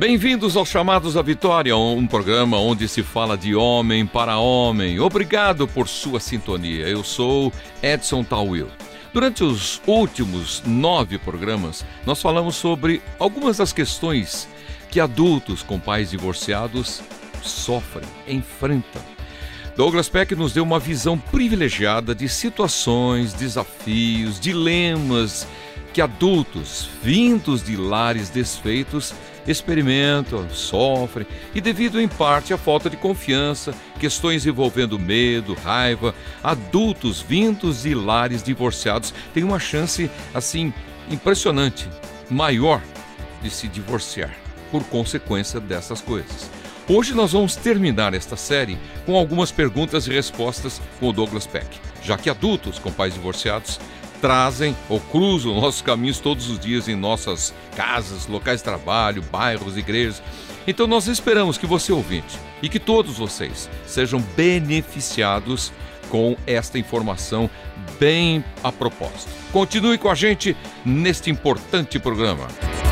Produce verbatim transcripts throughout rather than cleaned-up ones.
Bem-vindos aos Chamados à Vitória, um programa onde se fala de homem para homem. Obrigado por sua sintonia. Eu sou Edson Tawil. Durante os últimos nove programas, nós falamos sobre algumas das questões que adultos com pais divorciados sofrem, enfrentam. Douglas Peck nos deu uma visão privilegiada de situações, desafios, dilemas que adultos vindos de lares desfeitos experimentam, sofrem e devido em parte à falta de confiança, questões envolvendo medo, raiva, adultos vindos de lares divorciados têm uma chance, assim, impressionante, maior de se divorciar por consequência dessas coisas. Hoje nós vamos terminar esta série com algumas perguntas e respostas com o Douglas Peck, já que adultos com pais divorciados trazem ou cruzam nossos caminhos todos os dias em nossas casas, locais de trabalho, bairros, igrejas. Então nós esperamos que você, ouvinte, e que todos vocês sejam beneficiados com esta informação bem a propósito. Continue com a gente neste importante programa.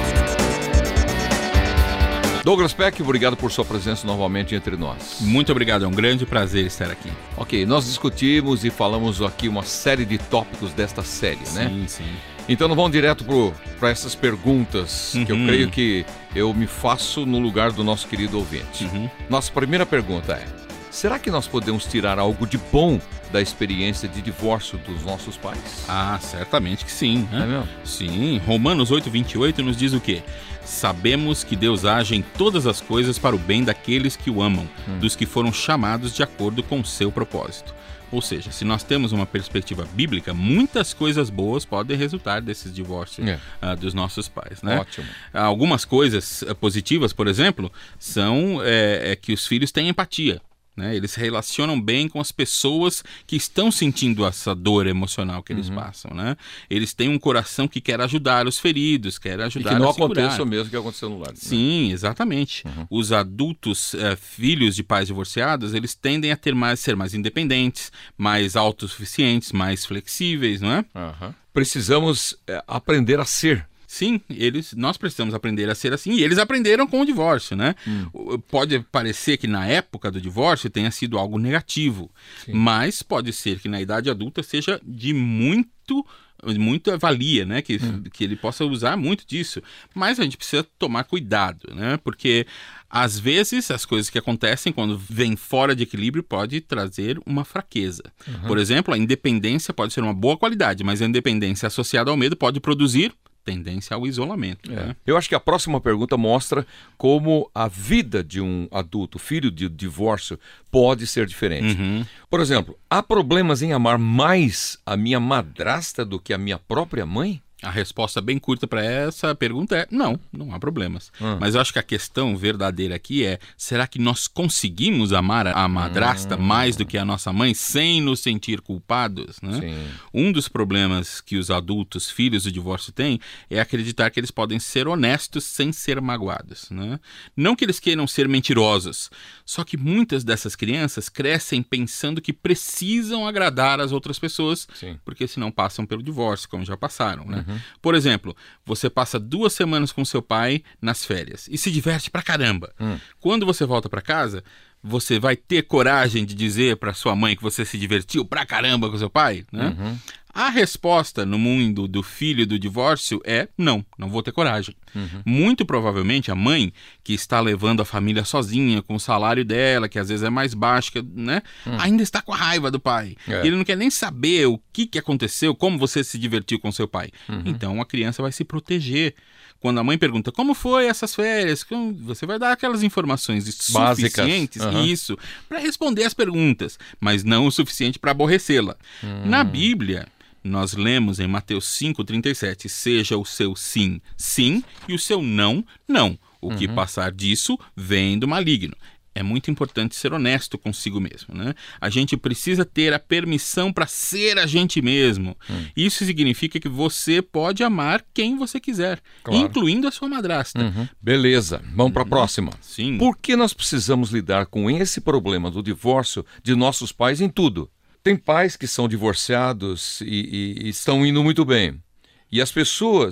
Douglas Peck, obrigado por sua presença novamente entre nós. Muito obrigado, é um grande prazer estar aqui. Ok, nós discutimos e falamos aqui uma série de tópicos desta série, sim, né? Sim, sim. Então nós vamos direto para essas perguntas uhum. que eu creio que eu me faço no lugar do nosso querido ouvinte. Uhum. Nossa primeira pergunta é: será que nós podemos tirar algo de bom da experiência de divórcio dos nossos pais? Ah, certamente que sim. Né? É mesmo? Sim, Romanos oito, vinte e oito nos diz o quê? Sabemos que Deus age em todas as coisas para o bem daqueles que o amam, hum. dos que foram chamados de acordo com o seu propósito. Ou seja, se nós temos uma perspectiva bíblica, muitas coisas boas podem resultar desses divórcios é. uh, dos nossos pais, né? Ótimo. Algumas coisas uh, positivas, por exemplo, são é, é que os filhos têm empatia. Né? Eles se relacionam bem com as pessoas que estão sentindo essa dor emocional que eles uhum. passam. Né? Eles têm um coração que quer ajudar os feridos, quer ajudar a se curar. E que não aconteça o mesmo que aconteceu no lar. Né? Sim, exatamente. Uhum. Os adultos, uh, filhos de pais divorciados, eles tendem a ter mais, ser mais independentes, mais autossuficientes, mais flexíveis, não é? Uhum. Precisamos uh, aprender a ser. Sim, eles, nós precisamos aprender a ser assim, e eles aprenderam com o divórcio, né? Hum. Pode parecer que na época do divórcio tenha sido algo negativo, Sim. mas pode ser que na idade adulta seja de muito, muita valia, né? Que, hum. que ele possa usar muito disso. Mas a gente precisa tomar cuidado, né? Porque às vezes as coisas que acontecem quando vem fora de equilíbrio pode trazer uma fraqueza. Uhum. Por exemplo, a independência pode ser uma boa qualidade, mas a independência associada ao medo pode produzir tendência ao isolamento. É. Né? Eu acho que a próxima pergunta mostra como a vida de um adulto, filho de divórcio, pode ser diferente. Uhum. Por exemplo, há problemas em amar mais a minha madrasta do que a minha própria mãe? A resposta bem curta para essa pergunta é não, não há problemas. Hum. Mas eu acho que a questão verdadeira aqui é, será que nós conseguimos amar a madrasta hum. mais do que a nossa mãe sem nos sentir culpados? Né? Sim. Um dos problemas que os adultos, filhos do divórcio têm, é acreditar que eles podem ser honestos sem ser magoados. Né? Não que eles queiram ser mentirosos, só que muitas dessas crianças crescem pensando que precisam agradar as outras pessoas, Sim. porque senão passam pelo divórcio, como já passaram, né? Uhum. Por exemplo, você passa duas semanas com seu pai nas férias e se diverte pra caramba. Hum. Quando você volta pra casa, você vai ter coragem de dizer pra sua mãe que você se divertiu pra caramba com seu pai? Né? Uhum. A resposta no mundo do filho do divórcio é não, não vou ter coragem. Uhum. Muito provavelmente a mãe, que está levando a família sozinha, com o salário dela, que às vezes é mais baixo, né? Uhum. ainda está com a raiva do pai. É. Ele não quer nem saber o que, que aconteceu, como você se divertiu com seu pai. Uhum. Então a criança vai se proteger. Quando a mãe pergunta como foi essas férias, você vai dar aquelas informações suficientes, uhum. isso, para responder as perguntas, mas não o suficiente para aborrecê-la. Uhum. Na Bíblia, nós lemos em Mateus cinco, trinta e sete, seja o seu sim, sim, e o seu não, não. O uhum. que passar disso vem do maligno. É muito importante ser honesto consigo mesmo, né? A gente precisa ter a permissão para ser a gente mesmo. Hum. Isso significa que você pode amar quem você quiser, claro. Incluindo a sua madrasta. Uhum. Beleza, vamos para a uhum. próxima. Sim. Por que nós precisamos lidar com esse problema do divórcio de nossos pais em tudo? Tem pais que são divorciados e, e, e estão indo muito bem. E as pessoas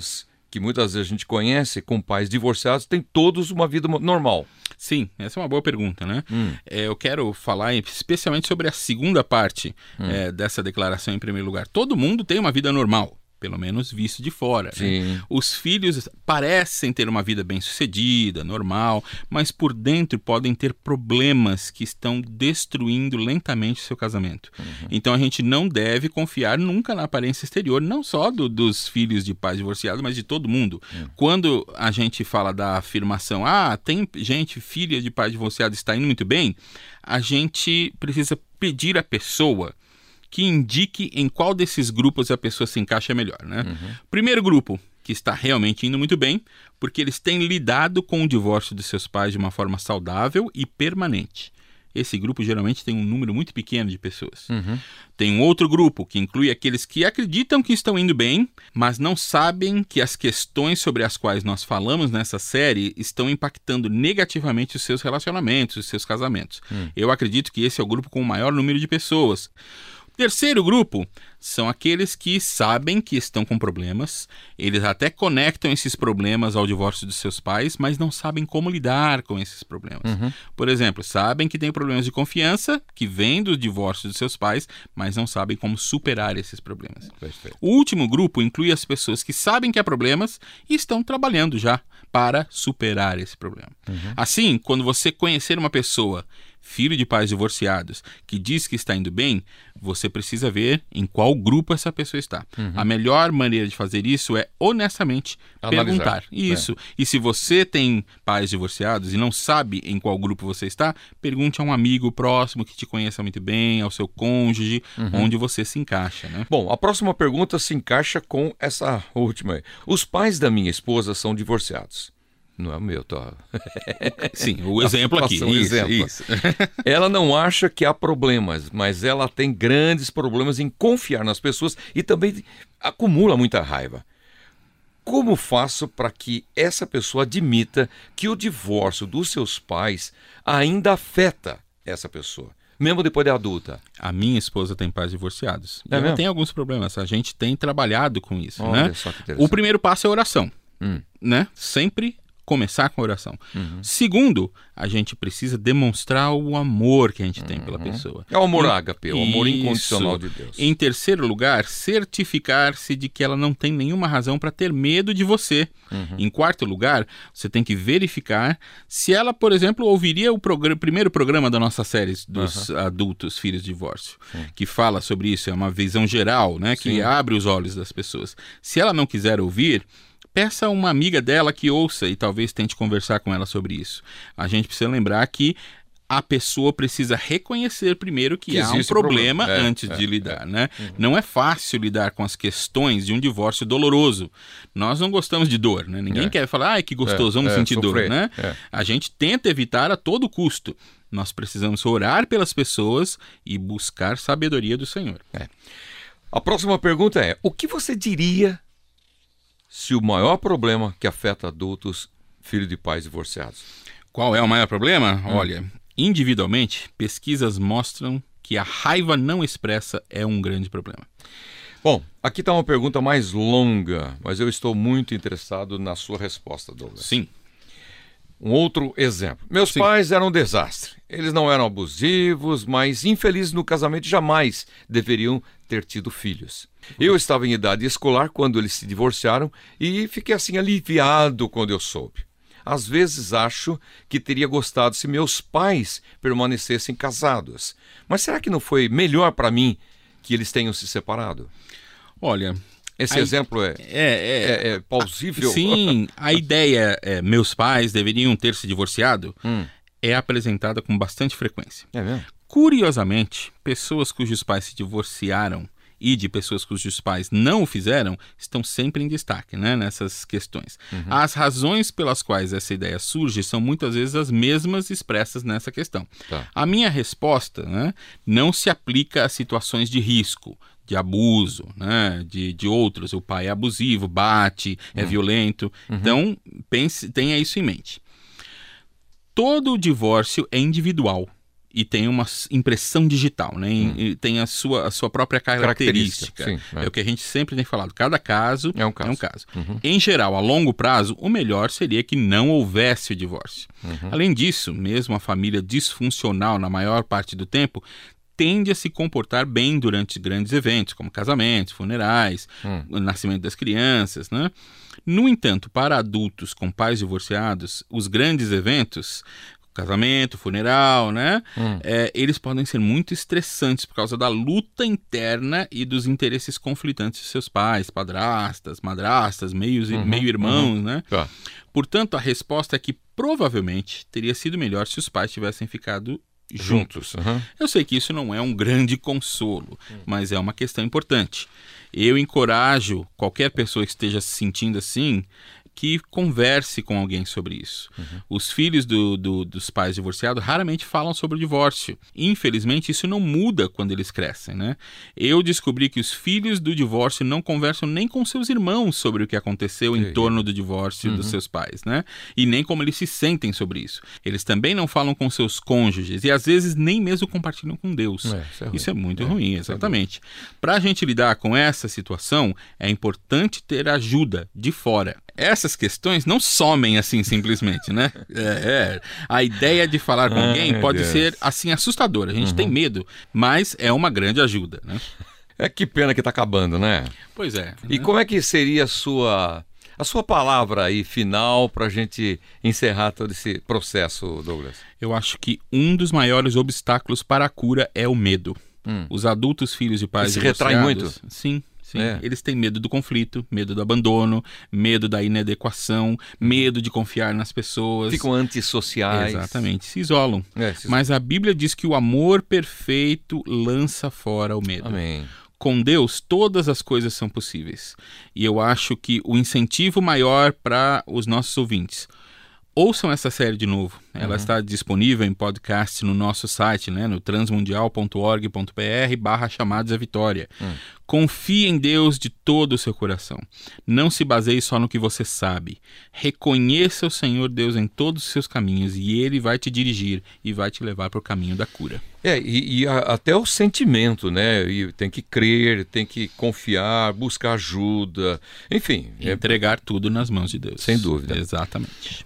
que muitas vezes a gente conhece com pais divorciados têm todos uma vida normal. Sim, essa é uma boa pergunta, né? Hum. É, eu quero falar especialmente sobre a segunda parte hum. é, dessa declaração em primeiro lugar. Todo mundo tem uma vida normal, pelo menos visto de fora. Né? Os filhos parecem ter uma vida bem-sucedida, normal, mas por dentro podem ter problemas que estão destruindo lentamente o seu casamento. Uhum. Então a gente não deve confiar nunca na aparência exterior, não só do, dos filhos de pais divorciados, mas de todo mundo. Uhum. Quando a gente fala da afirmação, ah, tem gente, filha de pai divorciado, está indo muito bem, a gente precisa pedir à pessoa que indique em qual desses grupos a pessoa se encaixa melhor, né? Uhum. Primeiro grupo, que está realmente indo muito bem, porque eles têm lidado com o divórcio de seus pais de uma forma saudável e permanente. Esse grupo geralmente tem um número muito pequeno de pessoas. Uhum. Tem um outro grupo, que inclui aqueles que acreditam que estão indo bem, mas não sabem que as questões sobre as quais nós falamos nessa série estão impactando negativamente os seus relacionamentos, os seus casamentos. Uhum. Eu acredito que esse é o grupo com o maior número de pessoas. Terceiro grupo são aqueles que sabem que estão com problemas, eles até conectam esses problemas ao divórcio dos seus pais, mas não sabem como lidar com esses problemas. Uhum. Por exemplo, sabem que tem problemas de confiança que vêm do divórcio dos seus pais, mas não sabem como superar esses problemas. Perfeito. O último grupo inclui as pessoas que sabem que há problemas e estão trabalhando já para superar esse problema. Uhum. Assim, quando você conhecer uma pessoa, filho de pais divorciados, que diz que está indo bem, você precisa ver em qual grupo essa pessoa está. Uhum. A melhor maneira de fazer isso é honestamente analisar. Perguntar. Isso. É. E se você tem pais divorciados e não sabe em qual grupo você está, pergunte a um amigo próximo que te conheça muito bem, ao seu cônjuge, uhum. onde você se encaixa, né? Bom, a próxima pergunta se encaixa com essa última aí. Os pais da minha esposa são divorciados. Não é o meu, tá? Sim, o exemplo aqui. Um isso, exemplo. Isso. Ela não acha que há problemas, mas ela tem grandes problemas em confiar nas pessoas e também acumula muita raiva. Como faço para que essa pessoa admita que o divórcio dos seus pais ainda afeta essa pessoa, mesmo depois de adulta? A minha esposa tem pais divorciados. É e ela mesmo? tem alguns problemas. A gente tem trabalhado com isso, Olha né? só que interessante. O primeiro passo é a oração, hum. né? Sempre começar com a oração. Uhum. Segundo, a gente precisa demonstrar o amor que a gente uhum. tem pela pessoa. É o amor em... ágape, o amor Isso. incondicional de Deus. Em terceiro lugar, certificar-se de que ela não tem nenhuma razão para ter medo de você. Uhum. Em quarto lugar, você tem que verificar se ela, por exemplo, ouviria o progr... primeiro programa da nossa série dos uhum. adultos filhos de divórcio, uhum. que fala sobre isso, é uma visão geral, né, que Sim. abre os olhos das pessoas. Se ela não quiser ouvir, peça a uma amiga dela que ouça e talvez tente conversar com ela sobre isso. A gente precisa lembrar que a pessoa precisa reconhecer primeiro que, que há um problema, problema. É, antes é, de lidar, é. né? Uhum. Não é fácil lidar com as questões de um divórcio doloroso. Nós não gostamos de dor, né? Ninguém é. quer falar, ai, que gostoso, vamos é, sentir é, dor, sofrer. né? É. A gente tenta evitar a todo custo. Nós precisamos orar pelas pessoas e buscar sabedoria do Senhor. É. A próxima pergunta é, o que você diria se o maior problema que afeta adultos, filhos de pais divorciados? Qual é o maior problema? Hum. Olha, individualmente, pesquisas mostram que a raiva não expressa é um grande problema. Bom, aqui está uma pergunta mais longa, mas eu estou muito interessado na sua resposta, Douglas. Sim. Um outro exemplo. Meus Sim. pais eram um desastre. Eles não eram abusivos, mas infelizes no casamento jamais deveriam ter tido filhos. Eu estava em idade escolar quando eles se divorciaram e fiquei assim aliviado quando eu soube. Às vezes acho que teria gostado se meus pais permanecessem casados. Mas será que não foi melhor para mim que eles tenham se separado? Olha... Esse a, exemplo é, é, é, é, é plausível? A, sim, a ideia é, meus pais deveriam ter se divorciado, hum. é apresentada com bastante frequência. É mesmo? Curiosamente, pessoas cujos pais se divorciaram e de pessoas cujos pais não o fizeram estão sempre em destaque, né, nessas questões. Uhum. As razões pelas quais essa ideia surge são muitas vezes as mesmas expressas nessa questão. Tá. A minha resposta, né, não se aplica a situações de risco, de abuso, né, de, de outros. O pai é abusivo, bate, é uhum. violento. Uhum. Então, pense, tenha isso em mente. Todo divórcio é individual. e tem uma impressão digital, né? Hum. E tem a sua, a sua própria característica. característica. Sim, é. é o que a gente sempre tem falado. Cada caso é um caso. É um caso. Uhum. Em geral, a longo prazo, o melhor seria que não houvesse o divórcio. Uhum. Além disso, mesmo a família disfuncional, na maior parte do tempo, tende a se comportar bem durante grandes eventos, como casamentos, funerais, hum. o nascimento das crianças, né? No entanto, para adultos com pais divorciados, os grandes eventos, casamento, funeral, né? Hum. É, eles podem ser muito estressantes por causa da luta interna e dos interesses conflitantes de seus pais, padrastas, madrastas, meios, uhum, meio-irmãos, uhum. né? Tá. Portanto, a resposta é que provavelmente teria sido melhor se os pais tivessem ficado juntos. Uhum. Eu sei que isso não é um grande consolo, uhum. mas é uma questão importante. Eu encorajo qualquer pessoa que esteja se sentindo assim que converse com alguém sobre isso. Uhum. Os filhos do, do, dos pais divorciados raramente falam sobre o divórcio. Infelizmente, isso não muda quando eles crescem, né? Eu descobri que os filhos do divórcio não conversam nem com seus irmãos sobre o que aconteceu em torno do divórcio uhum. dos seus pais, né? E nem como eles se sentem sobre isso. Eles também não falam com seus cônjuges e às vezes nem mesmo compartilham com Deus. É, isso, é isso é muito é, ruim, exatamente. Para a gente lidar com essa situação, é importante ter ajuda de fora. Essas questões não somem assim simplesmente, né? É, é. A ideia de falar com alguém Ai, pode Deus. ser assim assustadora. A gente uhum. tem medo, mas é uma grande ajuda, né? É que pena que está acabando, né? Pois é. E né? como é que seria a sua, a sua palavra aí final para a gente encerrar todo esse processo, Douglas? Eu acho que um dos maiores obstáculos para a cura é o medo. Hum. Os adultos filhos de pais se retraem muito? Sim. Sim, é. Eles têm medo do conflito, medo do abandono, medo da inadequação, medo de confiar nas pessoas. Ficam antissociais. Exatamente, se isolam. É, se Mas a Bíblia diz que o amor perfeito lança fora o medo. Amém. Com Deus, todas as coisas são possíveis. E eu acho que o incentivo maior para os nossos ouvintes... Ouçam essa série de novo. Ela uhum. está disponível em podcast no nosso site, né, no transmundial ponto org ponto br barra chamados à vitória. Uhum. Confie em Deus de todo o seu coração. Não se baseie só no que você sabe. Reconheça o Senhor Deus em todos os seus caminhos e Ele vai te dirigir e vai te levar para o caminho da cura. É, e, e a, até o sentimento, né? E tem que crer, tem que confiar, buscar ajuda, enfim. Entregar é... tudo nas mãos de Deus. Sem dúvida. Exatamente.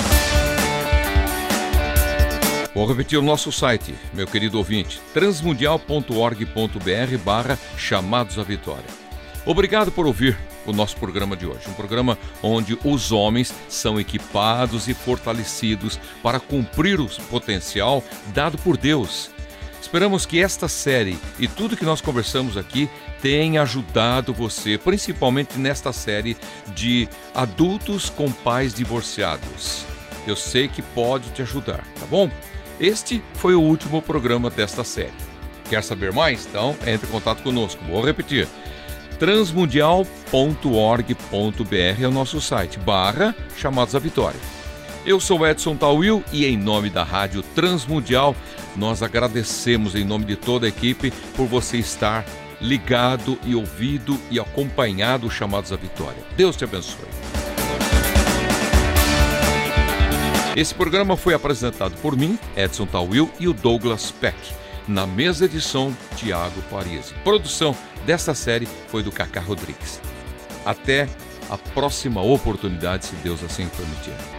Vou repetir o nosso site, meu querido ouvinte, transmundial ponto org ponto br barra chamados à vitória. Obrigado por ouvir o nosso programa de hoje, um programa onde os homens são equipados e fortalecidos para cumprir o potencial dado por Deus. Esperamos que esta série e tudo que nós conversamos aqui tenha ajudado você, principalmente nesta série de adultos com pais divorciados. Eu sei que pode te ajudar, tá bom? Este foi o último programa desta série. Quer saber mais? Então, entre em contato conosco. Vou repetir. transmundial ponto org ponto br é o nosso site, barra chamados à vitória. Eu sou Edson Tawil e em nome da Rádio Transmundial, nós agradecemos em nome de toda a equipe por você estar ligado e ouvido e acompanhado os chamados à vitória. Deus te abençoe. Esse programa foi apresentado por mim, Edson Tawil, e o Douglas Peck. Na mesma edição, Tiago Parisi. Produção desta série foi do Cacá Rodrigues. Até a próxima oportunidade, se Deus assim permitir.